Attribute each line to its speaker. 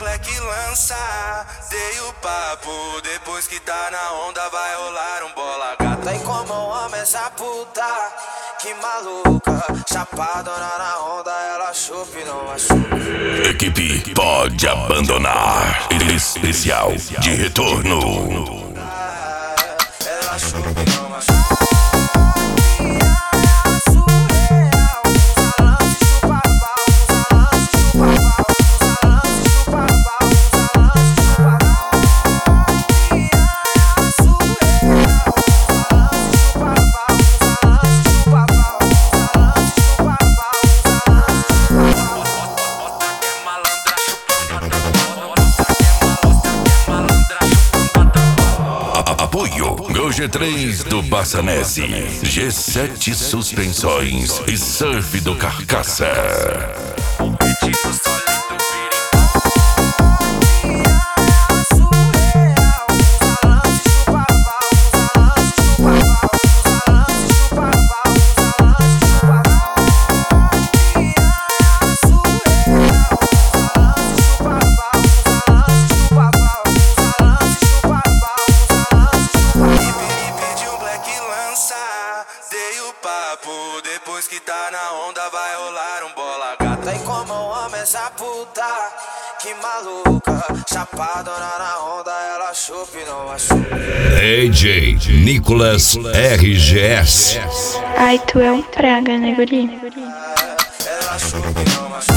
Speaker 1: black lança. Dei o papo, depois que tá na onda vai rolar um bola gata.
Speaker 2: Tem como amo essa puta, que maluca. Chapadona na onda, ela chupa e não machuca.
Speaker 3: Equipe pode abandonar. Especial de retorno.
Speaker 2: Ela chupa e não machuca.
Speaker 3: Apoio G3 do Bassanese, G7 Suspensões e Surf do Carcaça.
Speaker 1: Dei o papo, depois que tá na onda vai rolar um bola gata.
Speaker 2: Tem como amo essa puta, que maluca. Chapadona na onda, ela chupa e não machuca.
Speaker 3: DJ Nicolas RGS.
Speaker 4: Ai, tu é um praga, né, guri?
Speaker 2: Ela chupa e não machuca.